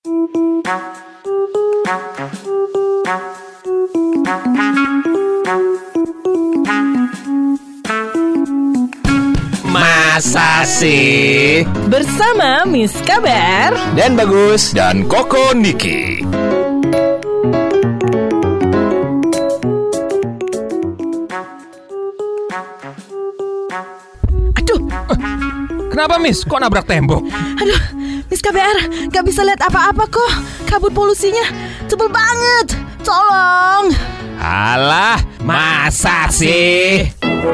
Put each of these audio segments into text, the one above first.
Masa sih? Bersama Miss Kabar Dan Bagus dan Koko Niki. Aduh, Kenapa Miss? Kok nabrak tembok? aduh, Miss KBR, gak bisa lihat apa-apa kok. Kabut polusinya tebel banget. Tolong. Alah, masa sih?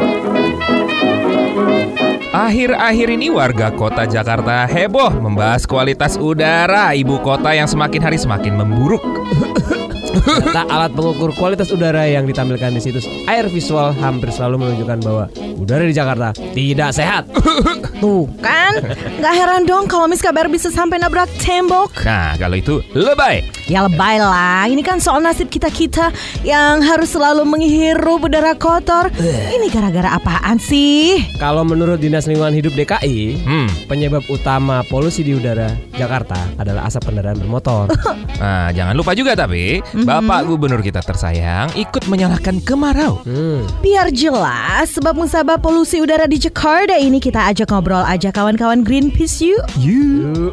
Akhir-akhir ini warga kota Jakarta heboh membahas kualitas udara ibu kota yang semakin hari semakin memburuk. Data alat pengukur kualitas udara yang ditampilkan di situs Air Visual hampir selalu menunjukkan bahwa udara di Jakarta tidak sehat. Tuh kan, gak heran dong kalau Miss KBR bisa sampai nabrak tembok. Nah, kalau itu lebay. Ya lebay lah, ini kan soal nasib kita-kita yang harus selalu menghirup udara kotor. Ini gara-gara apaan sih? Kalau menurut Dinas Lingkungan Hidup DKI, penyebab utama polusi di udara Jakarta adalah asap kendaraan bermotor. Nah, jangan lupa juga tapi Bapak Gubernur kita tersayang ikut menyalahkan kemarau. Biar jelas sebab musabab polusi udara di Jakarta ini, kita ajak ngobrol aja kawan-kawan Greenpeace yuk. Yuk.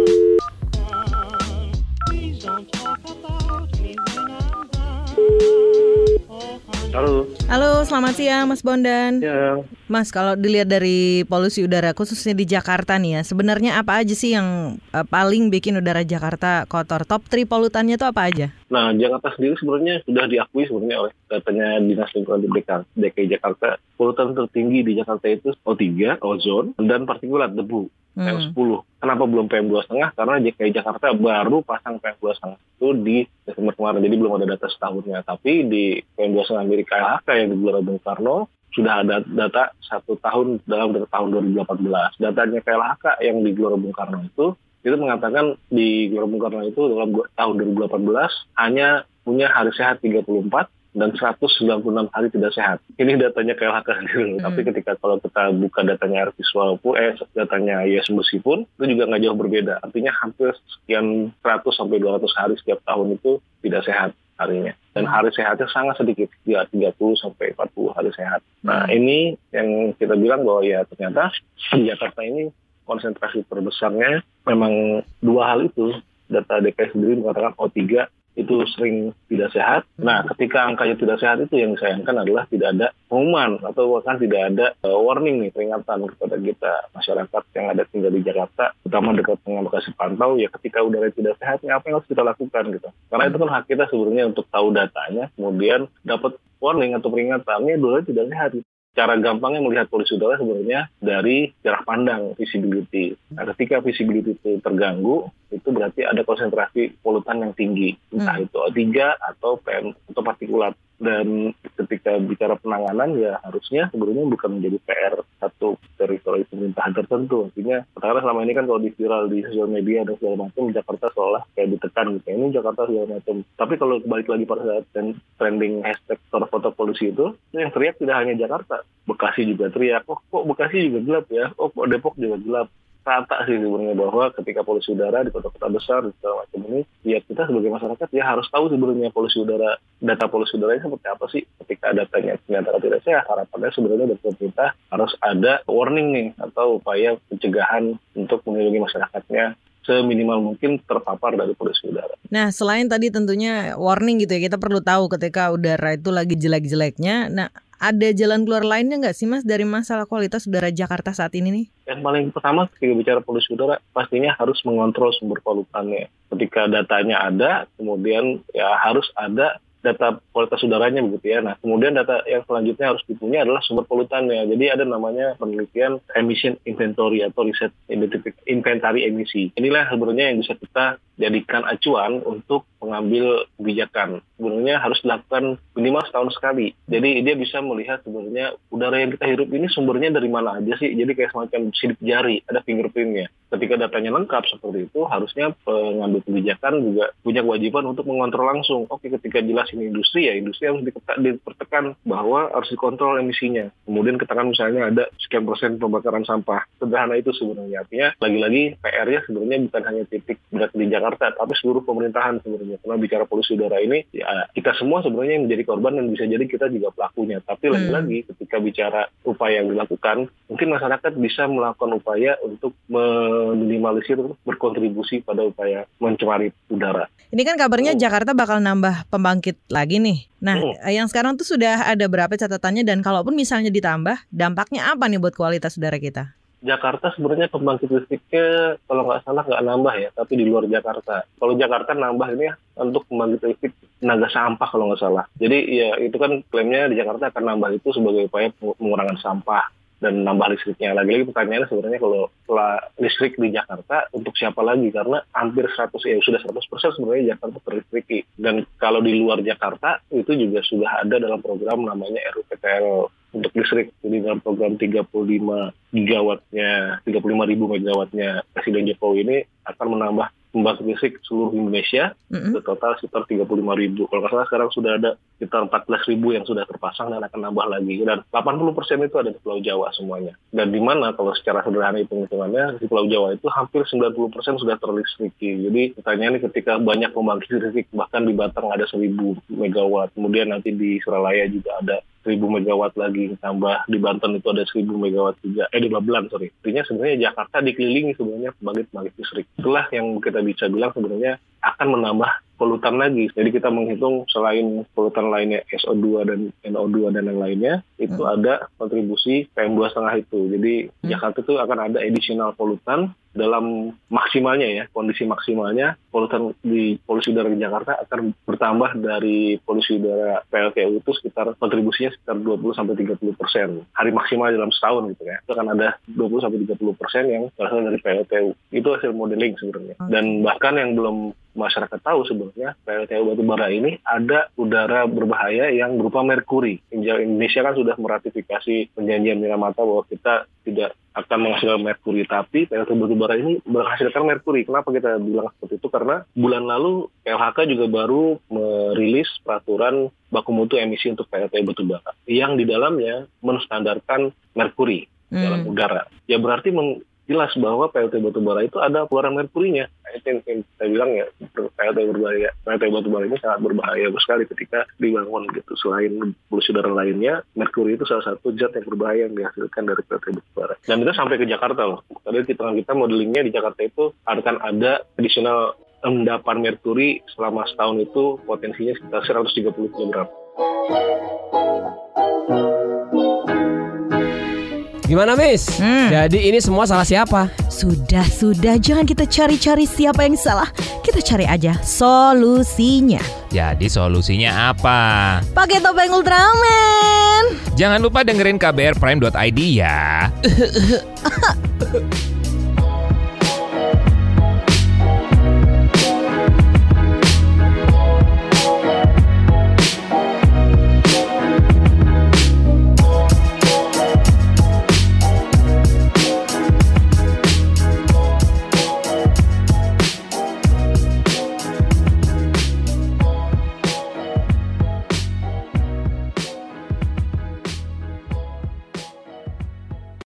Halo, selamat siang Mas Bondan. Ya, Mas, kalau dilihat dari polusi udara khususnya di Jakarta nih ya, sebenarnya apa aja sih yang paling bikin udara Jakarta kotor? Top 3 polutannya tuh apa aja? nah Jakarta sendiri sebenarnya sudah diakui sebenarnya oleh datanya Dinas Lingkungan Hidup DKI Jakarta. Polutan tertinggi di Jakarta itu O3, ozon, dan partikulat debu PM10. Kenapa belum PM2,5? Karena DKI Jakarta baru pasang PM2,5 itu di Desember kemarin, jadi belum ada data setahunnya. Tapi di PM2,5 milik KLHK yang di Gelora Bung Karno sudah ada data 1 tahun dalam tahun 2018. Datanya KLHK yang di Gelora Bung Karno itu mengatakan di Gelora Bung Karno itu dalam tahun 2018 hanya punya hari sehat 34 dan 196 hari tidak sehat. Ini datanya KLHK sendiri. Tapi ketika kalau kita buka datanya Air Visual pun, datanya ISMBC pun, itu juga nggak jauh berbeda. Artinya hampir sekian 100 sampai 200 hari setiap tahun itu tidak sehat harinya. Dan hari sehatnya sangat sedikit, ya 30 sampai 40 hari sehat. Nah ini yang kita bilang bahwa ya ternyata di Jakarta ini konsentrasi terbesarnya memang 2 hal itu. Data DKI sendiri mengatakan O3 itu sering tidak sehat. Nah, ketika angkanya tidak sehat itu yang disayangkan adalah tidak ada pengumuman atau bahkan tidak ada warning nih, peringatan kepada kita masyarakat yang ada tinggal di Jakarta, terutama dekat dengan lokasi pantau, ya ketika udara tidak sehat, apa yang harus kita lakukan gitu. Karena itu kan hak kita sebenarnya untuk tahu datanya, kemudian dapat warning atau peringatannya udara tidak sehat. Cara gampangnya melihat polusi udara sebenarnya dari jarak pandang, visibility. Nah, ketika visibility itu terganggu, itu berarti ada konsentrasi polutan yang tinggi. Entah itu O3 atau PM atau partikulat. Dan ketika bicara penanganan, ya harusnya sebenarnya bukan menjadi PR satu teritori pemerintahan tertentu. Artinya, karena selama ini kan kalau di viral di sosial media dan segala macam, Jakarta seolah kayak ditekan gitu. Ini Jakarta segala macam. Tapi kalau balik lagi pada saat trending hashtag foto polusi itu yang teriak tidak hanya Jakarta. Bekasi juga teriak, kok Bekasi juga gelap ya, kok Depok juga gelap. Rata sih sebenarnya bahwa ketika polusi udara di kota-kota besar dan segala macam ini, ya kita sebagai masyarakat ya harus tahu sebenarnya polusi udara, data polusi udara ini seperti apa sih. Ketika datanya ternyata tidak sehat, harapannya sebenarnya dari pemerintah harus ada warning nih atau upaya pencegahan untuk melindungi masyarakatnya seminimal mungkin terpapar dari polusi udara. Nah, selain tadi tentunya warning gitu ya, kita perlu tahu ketika udara itu lagi jelek-jeleknya. Nah, ada jalan keluar lainnya nggak sih Mas dari masalah kualitas udara Jakarta saat ini nih? Yang paling pertama ketika bicara polusi udara pastinya harus mengontrol sumber polutannya. Ketika datanya ada, kemudian ya harus ada data kualitas udaranya begitu ya. Nah, kemudian data yang selanjutnya harus dipunya adalah sumber polutannya. Jadi ada namanya penelitian emission inventory atau riset inventari emisi. Inilah sebenarnya yang bisa kita jadikan acuan untuk mengambil kebijakan. Sebenarnya harus dilakukan minimal setahun sekali. Jadi dia bisa melihat sebenarnya udara yang kita hirup ini sumbernya dari mana aja sih. Jadi kayak semacam sidik jari, ada fingerprintnya. Ketika datanya lengkap seperti itu, harusnya pengambil kebijakan juga punya kewajiban untuk mengontrol langsung. Oke, ketika jelas ini industri, ya industri harus dipertekan bahwa harus dikontrol emisinya. Kemudian katakan misalnya ada sekian persen pembakaran sampah. Sederhana itu sebenarnya. Artinya lagi-lagi PR-nya sebenarnya bukan hanya titik berat di Jakarta Jakarta, tapi seluruh pemerintahan sebenarnya. Karena bicara polusi udara ini, ya kita semua sebenarnya yang menjadi korban dan bisa jadi kita juga pelakunya. Tapi lagi-lagi ketika bicara upaya yang dilakukan, mungkin masyarakat bisa melakukan upaya untuk meminimalisir, berkontribusi pada upaya mencemari udara. Ini kan kabarnya Jakarta bakal nambah pembangkit lagi nih. Nah, yang sekarang tuh sudah ada berapa catatannya, dan kalaupun misalnya ditambah, dampaknya apa nih buat kualitas udara kita? Jakarta sebenarnya pembangkit listriknya kalau nggak salah nggak nambah ya, tapi di luar Jakarta. Kalau Jakarta nambah ini ya untuk pembangkit listrik tenaga sampah kalau nggak salah. Jadi ya itu kan klaimnya di Jakarta akan nambah itu sebagai upaya pengurangan sampah dan nambah listriknya. Lagi-lagi pertanyaannya sebenarnya kalau listrik di Jakarta untuk siapa lagi? Karena hampir sudah 100% sebenarnya Jakarta terlistriki. Dan kalau di luar Jakarta itu juga sudah ada dalam program namanya RUPTL untuk listrik. Jadi dalam program 35 ribu megawattnya Presiden Jokowi ini akan menambah pembangkit listrik seluruh Indonesia ke total sekitar 35.000. Kalau nggak salah sekarang sudah ada sekitar 14.000 yang sudah terpasang dan akan nambah lagi. Dan 80% itu ada di Pulau Jawa semuanya. Dan di mana kalau secara sederhana hitung-hitungannya di Pulau Jawa itu hampir 90% sudah terlistriki. Jadi pertanyaannya ketika banyak pembangkit listrik, bahkan di Batang ada 1.000 megawatt, kemudian nanti di Suralaya juga ada 1.000 megawatt lagi, tambah di Banten itu ada 1.000 megawatt juga, di Babelan Artinya sebenarnya Jakarta dikelilingi sebenarnya pembangkit listrik. Itulah yang kita bisa bilang sebenarnya akan menambah polutan lagi. Jadi kita menghitung selain polutan lainnya SO2 dan NO2 dan yang lainnya, itu ada kontribusi PM2,5 itu. Jadi Jakarta itu akan ada additional polutan dalam maksimalnya ya, kondisi maksimalnya polutan di polusi udara di Jakarta akan bertambah dari polusi udara PLTU itu sekitar kontribusinya sekitar 20-30%. Hari maksimal dalam setahun gitu ya. Itu akan ada 20-30% yang berasal dari PLTU. Itu hasil modeling sebenarnya. Dan bahkan yang belum masyarakat tahu sebenarnya PLTU batubara ini ada udara berbahaya yang berupa merkuri. Indonesia kan sudah meratifikasi perjanjian Minamata bahwa kita tidak akan menghasilkan merkuri, tapi PLTU batubara ini menghasilkan merkuri. Kenapa kita bilang seperti itu? Karena bulan lalu LHK juga baru merilis peraturan baku mutu emisi untuk PLTU batubara yang di dalamnya menstandarkan merkuri dalam udara. Ya berarti jelas bahwa PLTU batubara itu ada keluaran merkurinya. Itu yang saya bilang ya, PLTU batubara ini sangat berbahaya sekali ketika dibangun gitu. Selain polusi udara lainnya, merkuri itu salah satu zat yang berbahaya yang dihasilkan dari PLTU batubara. Dan itu sampai ke Jakarta loh. Tadi kita modelingnya di Jakarta itu akan ada additional endapan merkuri selama setahun itu potensinya sekitar 130 kg. Gimana, Miss? Jadi ini semua salah siapa? Sudah, jangan kita cari-cari siapa yang salah. Kita cari aja solusinya. Jadi solusinya apa? Pakai topeng Ultraman. Jangan lupa dengerin kbrprime.id ya.